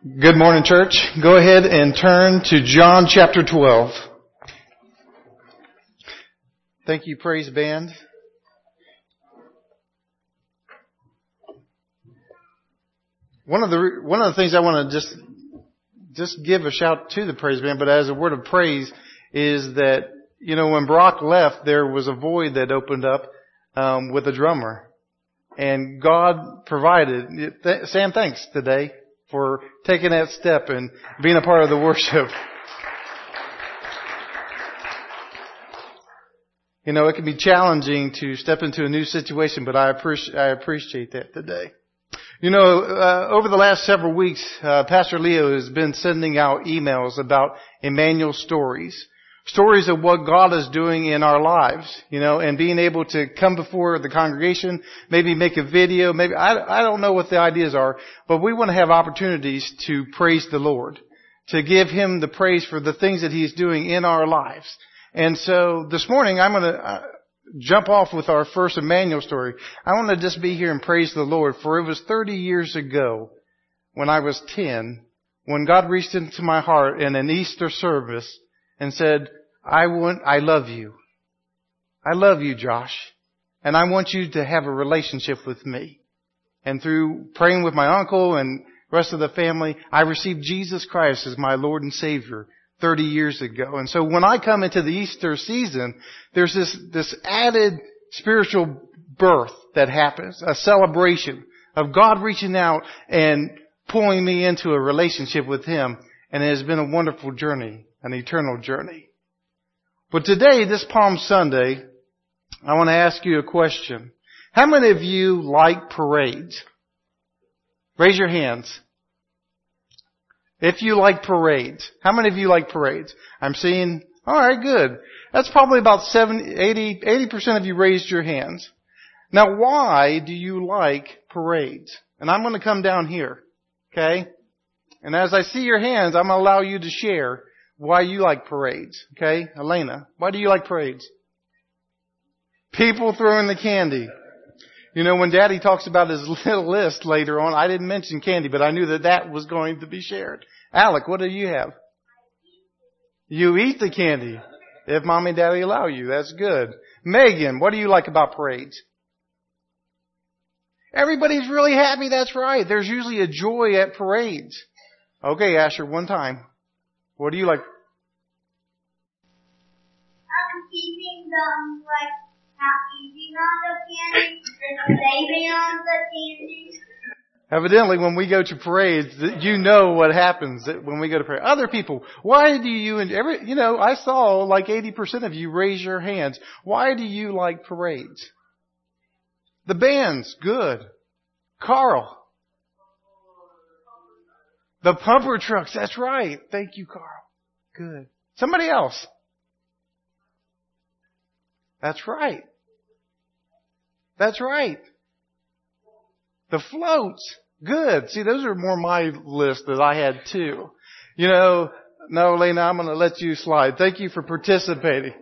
Good morning, church. Go ahead and turn to John chapter 12. Thank you, praise band. One of the things I want to just give a shout to the praise band, but as a word of praise, is that, when Brock left, there was a void that opened up with a drummer. And God provided. Sam, thanks today for taking that step and being a part of the worship. It can be challenging to step into a new situation, but I appreciate that today. Over the last several weeks, Pastor Leo has been sending out emails about Emmanuel stories. Stories of what God is doing in our lives, and being able to come before the congregation, maybe make a video, maybe, I don't know what the ideas are, but we want to have opportunities to praise the Lord, to give Him the praise for the things that He's doing in our lives. And so this morning I'm going to jump off with our first Emmanuel story. I want to just be here and praise the Lord, for it was 30 years ago when I was 10, when God reached into my heart in an Easter service and said, I love you. I love you, Josh. And I want you to have a relationship with me. And through praying with my uncle and the rest of the family, I received Jesus Christ as my Lord and Savior 30 years ago. And so when I come into the Easter season, there's this added spiritual birth that happens, a celebration of God reaching out and pulling me into a relationship with Him. And it has been a wonderful journey. An eternal journey. But today, this Palm Sunday, I want to ask you a question. How many of you like parades? Raise your hands. If you like parades. How many of you like parades? I'm seeing, alright, good. That's probably about 80% of you raised your hands. Now, why do you like parades? And I'm going to come down here. Okay? And as I see your hands, I'm going to allow you to share why you like parades. Okay? Elena, why do you like parades? People throwing the candy. When Daddy talks about his little list later on, I didn't mention candy, but I knew that was going to be shared. Alec, what do you have? You eat the candy. If Mommy and Daddy allow you, that's good. Megan, what do you like about parades? Everybody's really happy, that's right. There's usually a joy at parades. Okay, Asher, one time. What do you like? Keeping them, not eating on the candy, and saving on the candy. Evidently, when we go to parades, you know what happens when we go to parade. Other people, why do you, I saw like 80% of you raise your hands. Why do you like parades? The bands, good. Carl. The pumper trucks, that's right. Thank you, Carl. Good. Somebody else. That's right. That's right. The floats. Good. See, those are more my list that I had too. No, Lena, I'm going to let you slide. Thank you for participating.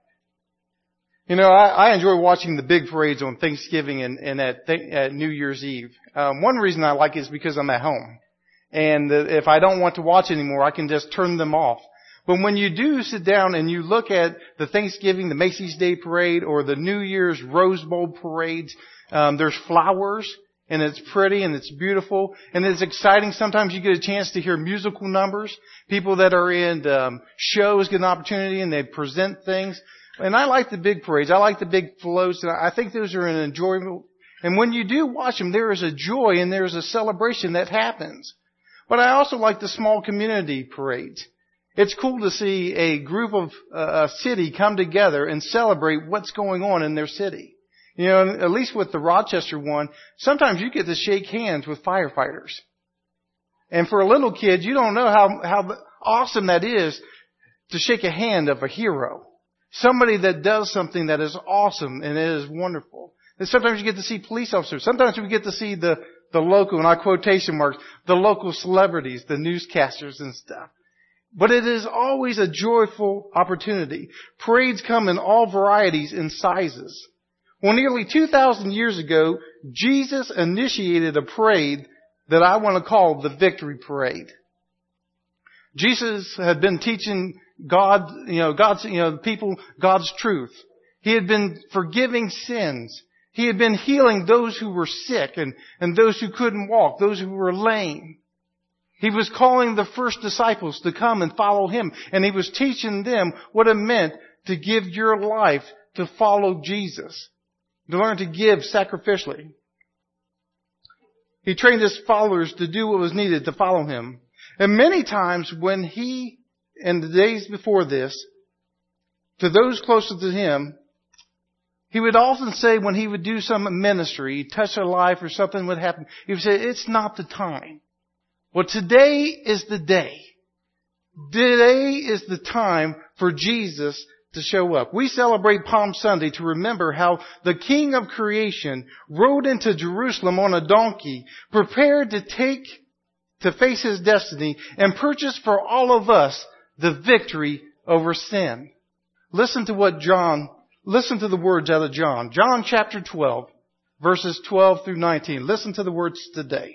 I enjoy watching the big parades on Thanksgiving and at New Year's Eve. One reason I like it is because I'm at home. And if I don't want to watch anymore, I can just turn them off. But when you do sit down and you look at the Thanksgiving, the Macy's Day Parade, or the New Year's Rose Bowl parades, there's flowers, and it's pretty, and it's beautiful, and it's exciting. Sometimes you get a chance to hear musical numbers. People that are in shows get an opportunity, and they present things. And I like the big parades. I like the big floats, and I think those are an enjoyable. And when you do watch them, there is a joy and there is a celebration that happens. But I also like the small community parades. It's cool to see a group of a city come together and celebrate what's going on in their city. At least with the Rochester one, sometimes you get to shake hands with firefighters. And for a little kid, you don't know how awesome that is to shake a hand of a hero. Somebody that does something that is awesome and it is wonderful. And sometimes you get to see police officers. Sometimes we get to see the local, and I quotation marks, the local celebrities, the newscasters and stuff. But it is always a joyful opportunity. Parades come in all varieties and sizes. Well, nearly 2,000 years ago, Jesus initiated a parade that I want to call the victory parade. Jesus had been teaching people God's truth. He had been forgiving sins. He had been healing those who were sick and those who couldn't walk, those who were lame. He was calling the first disciples to come and follow Him, and He was teaching them what it meant to give your life to follow Jesus, to learn to give sacrificially. He trained His followers to do what was needed to follow Him. And many times when He, in the days before this, to those closer to Him, He would often say when He would do some ministry, touch their life or something would happen, He would say, it's not the time. Well, today is the day. Today is the time for Jesus to show up. We celebrate Palm Sunday to remember how the King of creation rode into Jerusalem on a donkey, prepared to face His destiny and purchase for all of us the victory over sin. Listen to the words out of John. John chapter 12, verses 12 through 19. Listen to the words today.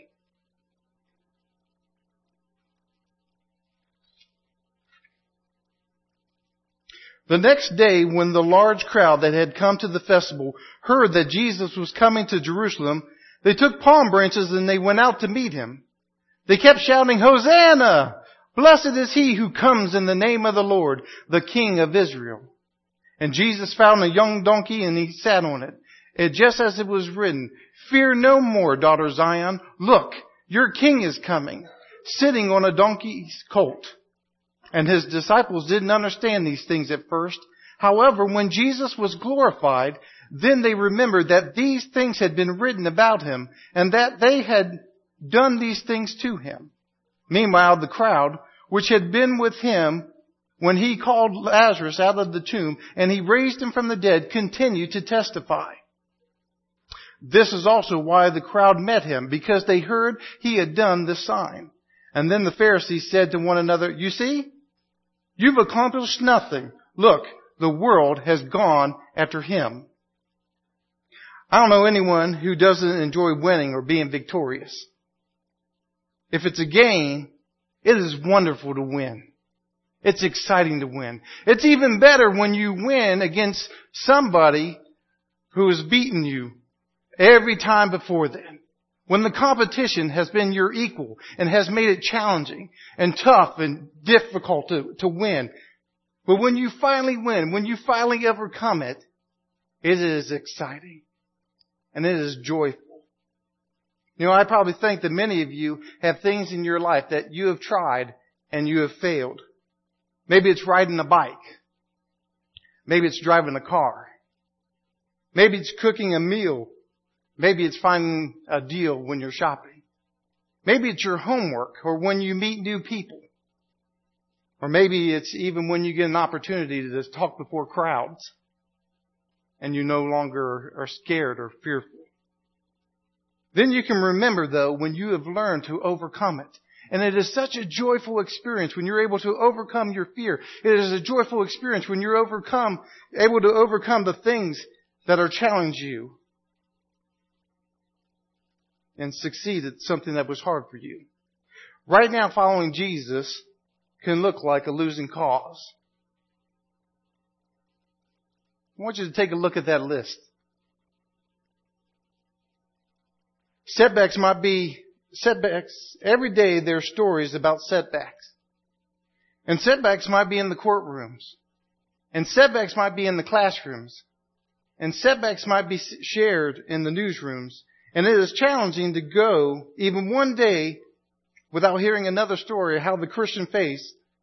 The next day, when the large crowd that had come to the festival heard that Jesus was coming to Jerusalem, they took palm branches and they went out to meet Him. They kept shouting, Hosanna! Blessed is He who comes in the name of the Lord, the King of Israel. And Jesus found a young donkey and He sat on it. And just as it was written, Fear no more, daughter Zion. Look, your King is coming, sitting on a donkey's colt. And His disciples didn't understand these things at first. However, when Jesus was glorified, then they remembered that these things had been written about Him and that they had done these things to Him. Meanwhile, the crowd, which had been with Him when He called Lazarus out of the tomb and He raised him from the dead, continued to testify. This is also why the crowd met Him, because they heard He had done this sign. And then the Pharisees said to one another, You see, you've accomplished nothing. Look, the world has gone after Him. I don't know anyone who doesn't enjoy winning or being victorious. If it's a game, it is wonderful to win. It's exciting to win. It's even better when you win against somebody who has beaten you every time before then. When the competition has been your equal and has made it challenging and tough and difficult to win. But when you finally win, when you finally overcome it, it is exciting and it is joyful. You know, I probably think that many of you have things in your life that you have tried and you have failed. Maybe it's riding a bike. Maybe it's driving a car. Maybe it's cooking a meal. Maybe it's finding a deal when you're shopping. Maybe it's your homework or when you meet new people. Or maybe it's even when you get an opportunity to just talk before crowds and you no longer are scared or fearful. Then you can remember, though, when you have learned to overcome it. And it is such a joyful experience when you're able to overcome your fear. It is a joyful experience when you're able to overcome the things that are challenging you and succeed at something that was hard for you. Right now, following Jesus can look like a losing cause. I want you to take a look at that list. Setbacks might be setbacks. Every day there are stories about setbacks. And setbacks might be in the courtrooms. And setbacks might be in the classrooms. And setbacks might be shared in the newsrooms. And it is challenging to go even one day without hearing another story of how the Christian faith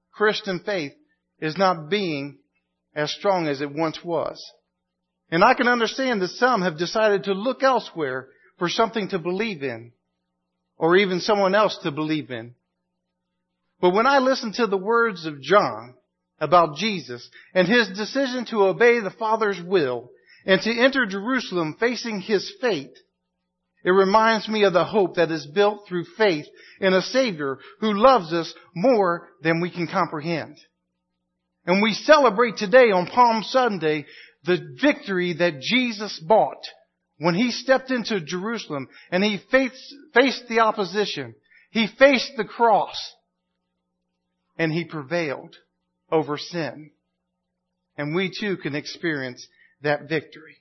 is not being as strong as it once was. And I can understand that some have decided to look elsewhere for something to believe in, or even someone else to believe in. But when I listen to the words of John about Jesus and His decision to obey the Father's will and to enter Jerusalem facing His fate, it reminds me of the hope that is built through faith in a Savior who loves us more than we can comprehend. And we celebrate today on Palm Sunday the victory that Jesus bought when he stepped into Jerusalem and he faced the opposition, he faced the cross, and he prevailed over sin. And we too can experience that victory.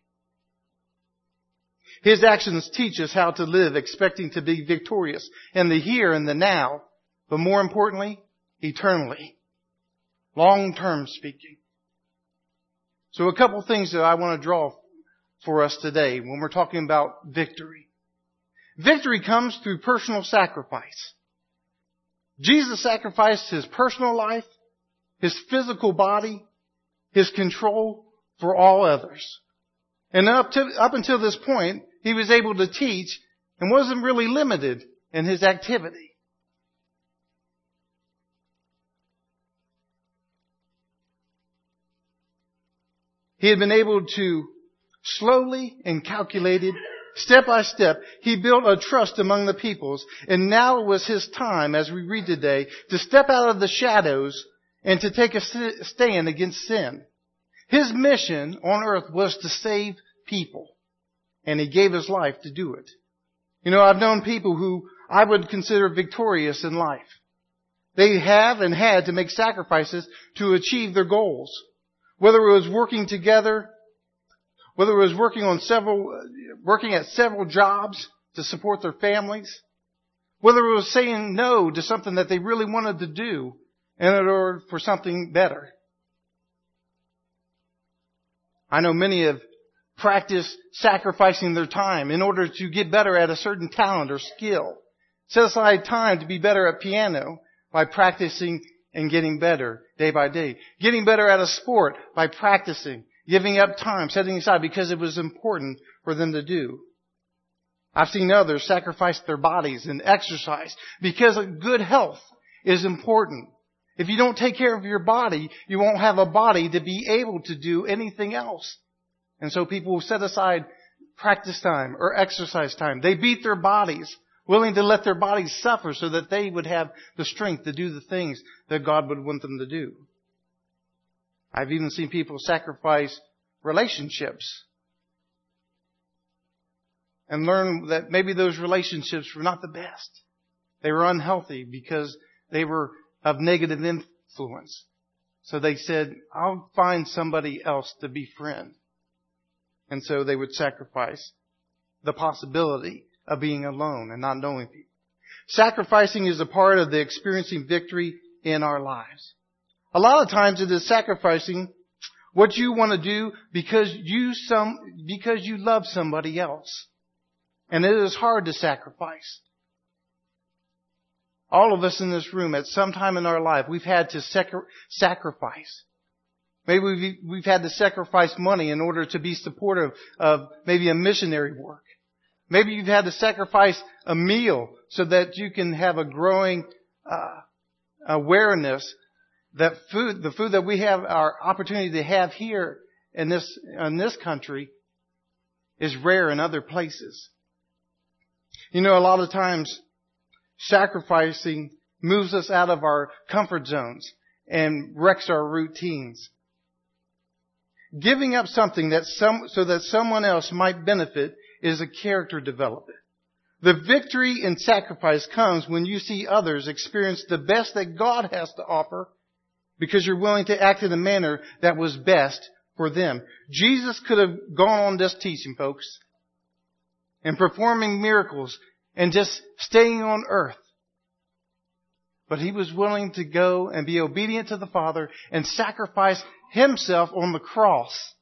His actions teach us how to live expecting to be victorious in the here and the now, but more importantly, eternally. Long-term speaking. So a couple things that I want to draw for us today when we're talking about victory. Victory comes through personal sacrifice. Jesus sacrificed His personal life, His physical body, His control for all others. And up until this point, He was able to teach and wasn't really limited in His activity. He had been able to slowly and calculated, step by step, He built a trust among the peoples. And now was His time, as we read today, to step out of the shadows and to take a stand against sin. His mission on earth was to save people. And He gave His life to do it. You know, I've known people who I would consider victorious in life. They have and had to make sacrifices to achieve their goals. Whether it was working together, whether it was working at several jobs to support their families, whether it was saying no to something that they really wanted to do in order for something better. I know many have practiced sacrificing their time in order to get better at a certain talent or skill. Set aside time to be better at piano by practicing and getting better day by day. Getting better at a sport by practicing, giving up time, setting aside because it was important for them to do. I've seen others sacrifice their bodies and exercise because good health is important. If you don't take care of your body, you won't have a body to be able to do anything else. And so people will set aside practice time or exercise time. They beat their bodies, willing to let their bodies suffer so that they would have the strength to do the things that God would want them to do. I've even seen people sacrifice relationships and learn that maybe those relationships were not the best. They were unhealthy because they were of negative influence. So they said, I'll find somebody else to befriend. And so they would sacrifice the possibility of being alone and not knowing people. Sacrificing is a part of the experiencing victory in our lives. A lot of times it is sacrificing what you want to do because you love somebody else. And it is hard to sacrifice. All of us in this room at some time in our life, we've had to sacrifice. Maybe we've had to sacrifice money in order to be supportive of maybe a missionary work. Maybe you've had to sacrifice a meal so that you can have a growing awareness that the food that we have our opportunity to have here in this country is rare in other places. You know, a lot of times sacrificing moves us out of our comfort zones and wrecks our routines. Giving up something so that someone else might benefit is a character development. The victory in sacrifice comes when you see others experience the best that God has to offer because you're willing to act in a manner that was best for them. Jesus could have gone on just teaching, folks, and performing miracles and just staying on earth. But He was willing to go and be obedient to the Father and sacrifice Himself on the cross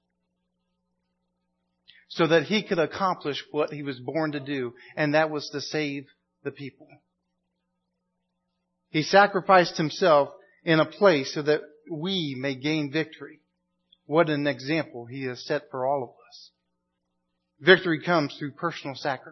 so that He could accomplish what He was born to do, and that was to save the people. He sacrificed Himself in a place so that we may gain victory. What an example He has set for all of us. Victory comes through personal sacrifice.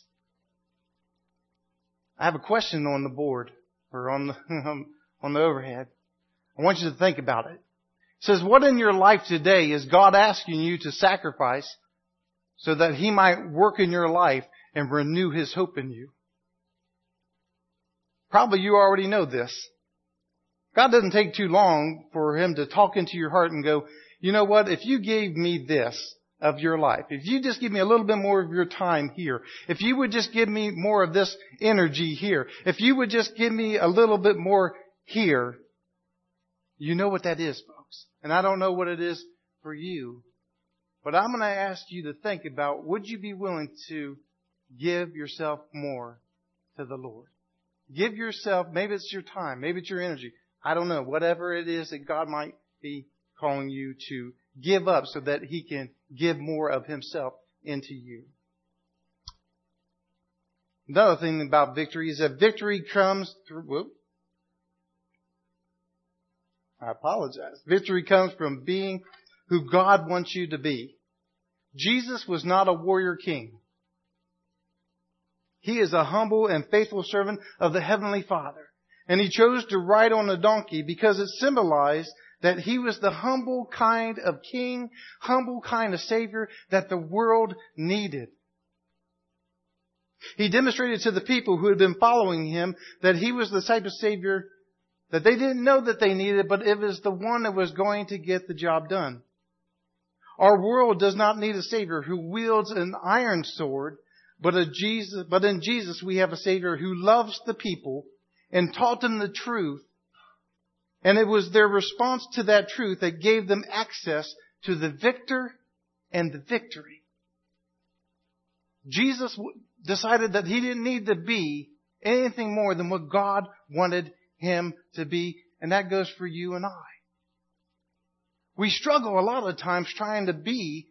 I have a question on the board or on the overhead. I want you to think about it. It says, what in your life today is God asking you to sacrifice so that He might work in your life and renew His hope in you? Probably you already know this. God doesn't take too long for Him to talk into your heart and go, you know what, if you gave me this, of your life, if you just give me a little bit more of your time here, if you would just give me more of this energy here, if you would just give me a little bit more here, you know what that is, folks. And I don't know what it is for you, but I'm going to ask you to think about, would you be willing to give yourself more to the Lord? Give yourself, maybe it's your time, maybe it's your energy. I don't know, whatever it is that God might be calling you to give up so that He can give more of Himself into you. Another thing about victory is that victory comes through, I apologize. Victory comes from being who God wants you to be. Jesus was not a warrior king. He is a humble and faithful servant of the Heavenly Father. And He chose to ride on a donkey because it symbolized that He was the humble kind of king, humble kind of Savior that the world needed. He demonstrated to the people who had been following Him that He was the type of Savior that they didn't know that they needed, but it was the one that was going to get the job done. Our world does not need a Savior who wields an iron sword, but in Jesus we have a Savior who loves the people and taught them the truth. And it was their response to that truth that gave them access to the victor and the victory. Jesus decided that He didn't need to be anything more than what God wanted Him to be. And that goes for you and I. We struggle a lot of times trying to be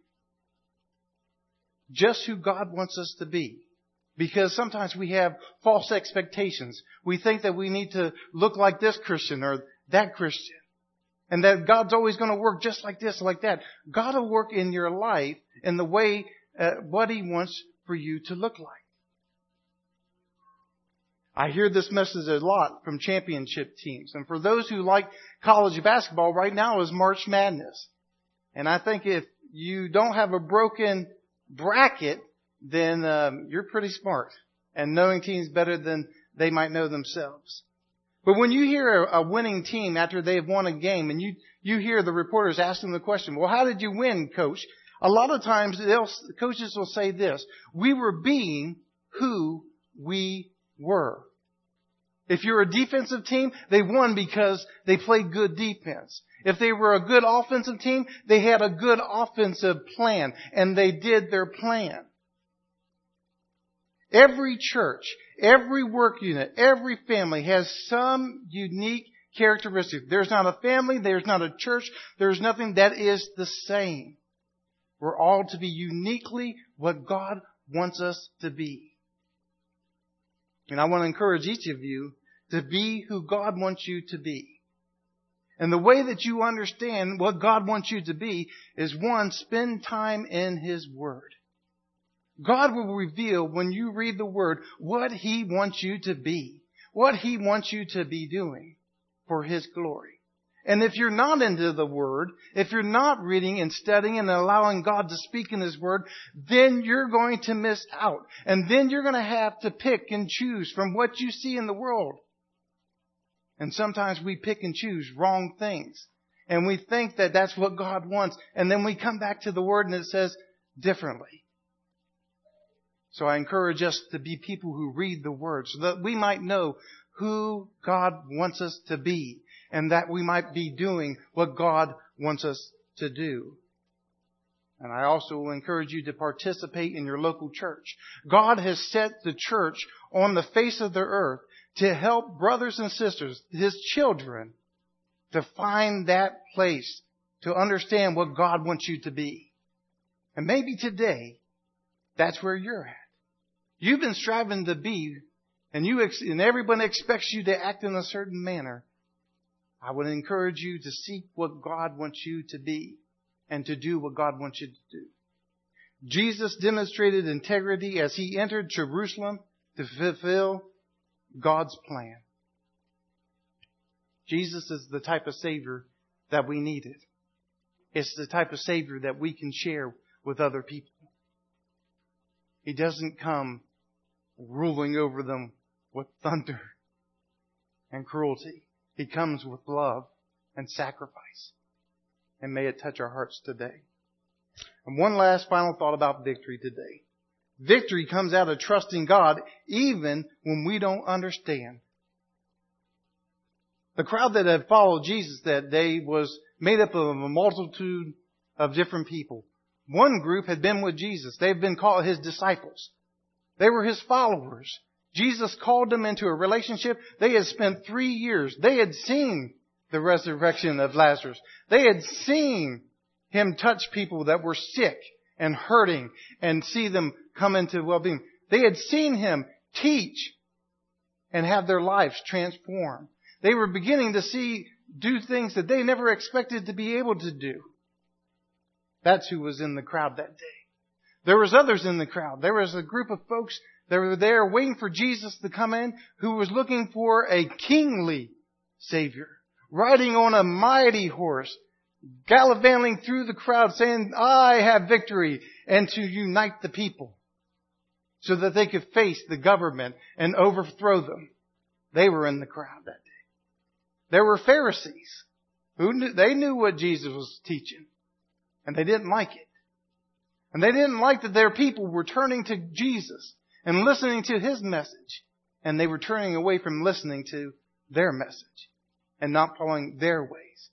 just who God wants us to be. Because sometimes we have false expectations. We think that we need to look like this Christian or that Christian. And that God's always going to work just like this, like that. God will work in your life in the way what He wants for you to look like. I hear this message a lot from championship teams. And for those who like college basketball, right now is March Madness. And I think if you don't have a broken bracket, then you're pretty smart and knowing teams better than they might know themselves. But when you hear a winning team after they've won a game and you hear the reporters asking the question, well, how did you win, coach? A lot of times coaches will say this, we were being who we were. If you're a defensive team, they won because they played good defense. If they were a good offensive team, they had a good offensive plan and they did their plan. Every church, every work unit, every family has some unique characteristic. There's not a family, there's not a church, there's nothing that is the same. We're all to be uniquely what God wants us to be. And I want to encourage each of you to be who God wants you to be. And the way that you understand what God wants you to be is, one, spend time in His Word. God will reveal when you read the Word what He wants you to be, what He wants you to be doing for His glory. And if you're not into the Word, if you're not reading and studying and allowing God to speak in His Word, then you're going to miss out. And then you're going to have to pick and choose from what you see in the world. And sometimes we pick and choose wrong things. And we think that that's what God wants. And then we come back to the Word and it says differently. So I encourage us to be people who read the Word so that we might know who God wants us to be and that we might be doing what God wants us to do. And I also will encourage you to participate in your local church. God has set the church on the face of the earth to help brothers and sisters, His children, to find that place, to understand what God wants you to be. And maybe today, that's where you're at. You've been striving to be, and everyone expects you to act in a certain manner. I would encourage you to seek what God wants you to be and to do what God wants you to do. Jesus demonstrated integrity as He entered Jerusalem to fulfill God's plan. Jesus is the type of Savior that we needed. It's the type of Savior that we can share with other people. He doesn't come ruling over them with thunder and cruelty. He comes with love and sacrifice. And may it touch our hearts today. And one last final thought about victory today. Victory comes out of trusting God even when we don't understand. The crowd that had followed Jesus that day was made up of a multitude of different people. One group had been with Jesus. They've been called His disciples. They were His followers. Jesus called them into a relationship. They had spent 3 years. They had seen the resurrection of Lazarus. They had seen Him touch people that were sick and hurting and see them come into well-being. They had seen Him teach and have their lives transformed. They were beginning to do things that they never expected to be able to do. That's who was in the crowd that day. There was others in the crowd. There was a group of folks that were there waiting for Jesus to come in who was looking for a kingly Savior, riding on a mighty horse, gallivanting through the crowd saying, I have victory, and to unite the people so that they could face the government and overthrow them. They were in the crowd that day. There were Pharisees they knew what Jesus was teaching, and they didn't like it. And they didn't like that their people were turning to Jesus and listening to His message, and they were turning away from listening to their message and not following their ways.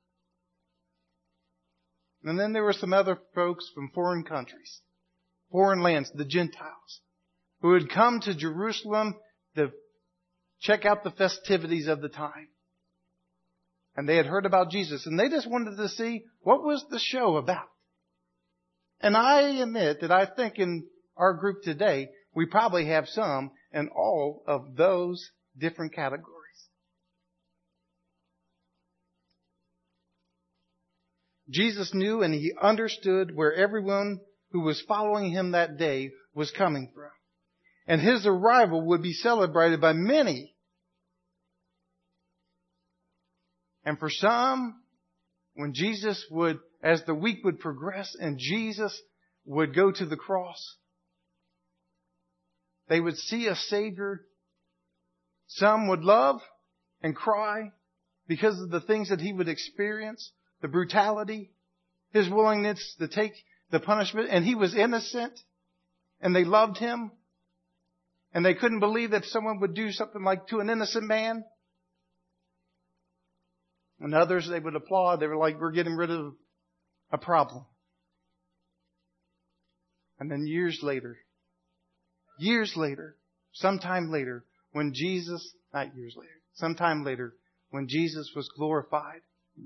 And then there were some other folks from foreign countries, foreign lands, the Gentiles, who had come to Jerusalem to check out the festivities of the time. And they had heard about Jesus, and they just wanted to see what was the show about. And I admit that I think in our group today, we probably have some in all of those different categories. Jesus knew and He understood where everyone who was following Him that day was coming from. And His arrival would be celebrated by many. And for some, when Jesus would, as the week would progress and Jesus would go to the cross, they would see a Savior. Some would love and cry because of the things that He would experience, the brutality, His willingness to take the punishment, and He was innocent, and they loved Him, and they couldn't believe that someone would do something like to an innocent man. And others, they would applaud. They were like, we're getting rid of a problem. And then sometime later, when Jesus was glorified,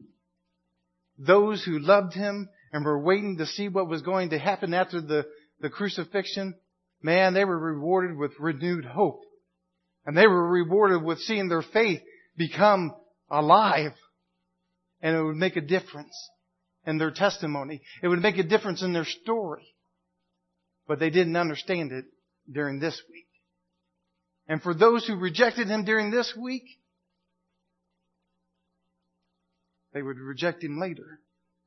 those who loved Him and were waiting to see what was going to happen after the crucifixion, man, they were rewarded with renewed hope. And they were rewarded with seeing their faith become alive. And it would make a difference in their testimony. It would make a difference in their story. But they didn't understand it during this week. And for those who rejected Him during this week, they would reject Him later.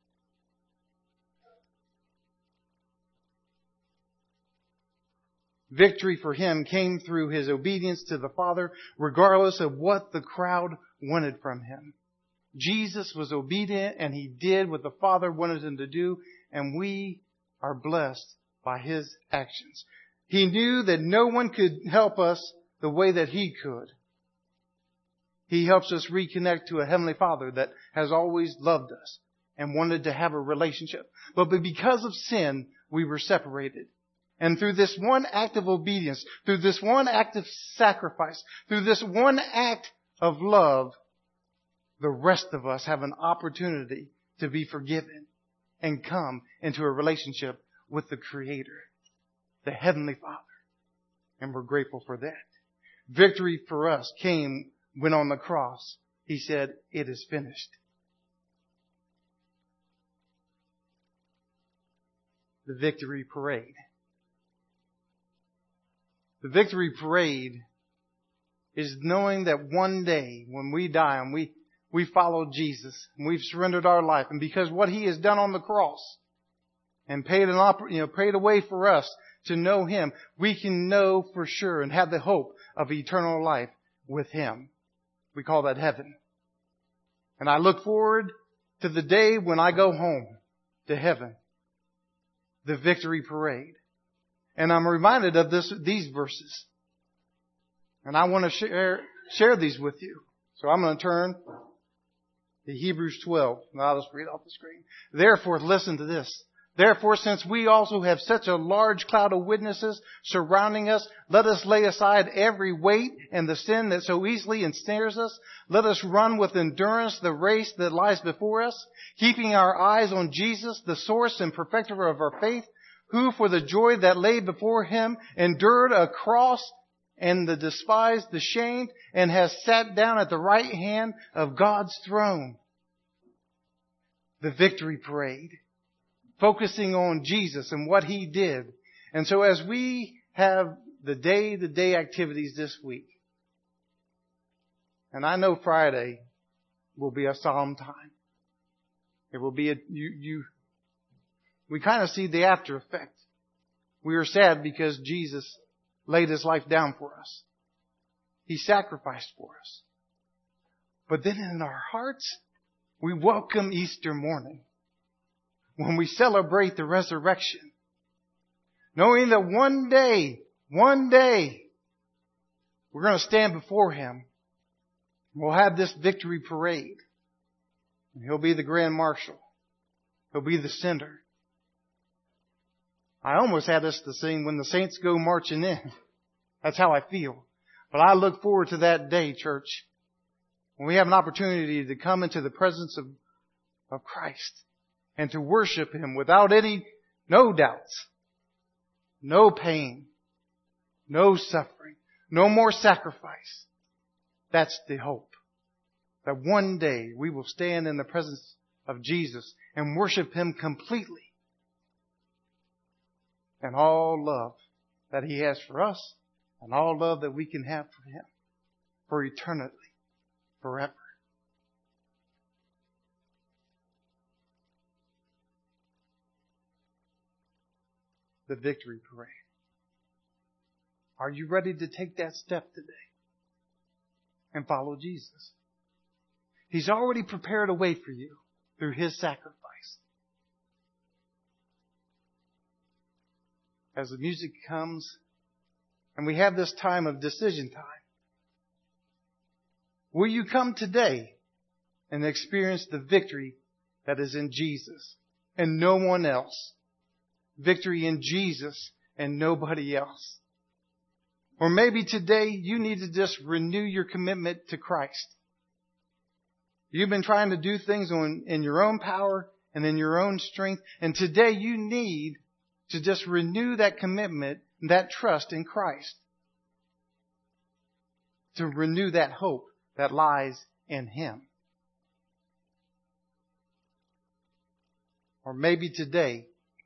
Victory for Him came through His obedience to the Father, regardless of what the crowd wanted from Him. Jesus was obedient and He did what the Father wanted Him to do, and we are blessed by His actions. He knew that no one could help us the way that He could. He helps us reconnect to a Heavenly Father that has always loved us and wanted to have a relationship. But because of sin, we were separated. And through this one act of obedience, through this one act of sacrifice, through this one act of love, the rest of us have an opportunity to be forgiven and come into a relationship with the Creator, the Heavenly Father. And we're grateful for that. Victory for us came when on the cross He said, it is finished. The victory parade. The victory parade is knowing that one day when we die and we follow Jesus and we've surrendered our life, and because what He has done on the cross and paid a way for us to know Him, we can know for sure and have the hope of eternal life with Him. We call that heaven. And I look forward to the day when I go home to heaven. the victory parade. And I'm reminded of these verses. And I want to share these with you. So I'm going to turn to Hebrews 12. And I'll just read off the screen. Therefore, listen to this. Therefore, since we also have such a large cloud of witnesses surrounding us, let us lay aside every weight and the sin that so easily ensnares us. Let us run with endurance the race that lies before us, keeping our eyes on Jesus, the source and perfecter of our faith, who for the joy that lay before him endured a cross and despised the shame, and has sat down at the right hand of God's throne. The victory parade. Focusing on Jesus and what he did. And so as we have the day-to-day activities this week, and I know Friday will be a solemn time. It will be we kind of see the after effect. We are sad because Jesus laid his life down for us. He sacrificed for us. But then in our hearts, we welcome Easter morning, when we celebrate the resurrection, knowing that one day, we're going to stand before him. We'll have this victory parade. And he'll be the grand marshal. He'll be the center. I almost had us to sing When the Saints Go Marching In. That's how I feel. But I look forward to that day, church, when we have an opportunity to come into the presence of Christ and to worship him without no doubts, no pain, no suffering, no more sacrifice. That's the hope. That one day we will stand in the presence of Jesus and worship him completely. And all love that he has for us, and all love that we can have for him for eternity, forever. The victory parade. Are you ready to take that step today and follow Jesus? He's already prepared a way for you through his sacrifice. As the music comes and we have this time of decision time, will you come today and experience the victory that is in Jesus and no one else? Victory in Jesus and nobody else. Or maybe today you need to just renew your commitment to Christ. You've been trying to do things in your own power and in your own strength. And today you need to just renew that commitment, that trust in Christ. To renew that hope that lies in him. Or maybe today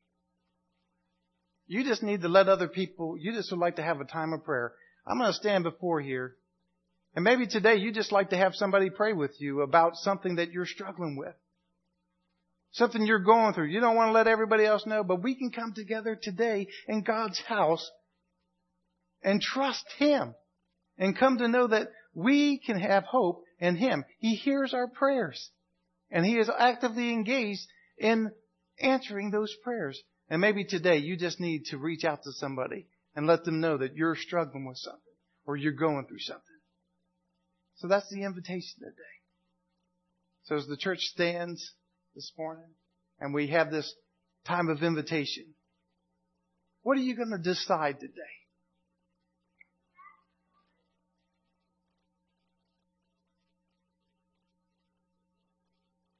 you just need to let other people, you just would like to have a time of prayer. I'm going to stand before here. And maybe today you just like to have somebody pray with you about something that you're struggling with. Something you're going through. You don't want to let everybody else know, but we can come together today in God's house and trust him. And come to know that we can have hope in him. He hears our prayers. And he is actively engaged in answering those prayers. And maybe today you just need to reach out to somebody and let them know that you're struggling with something or you're going through something. So that's the invitation today. So as the church stands this morning and we have this time of invitation, what are you going to decide today?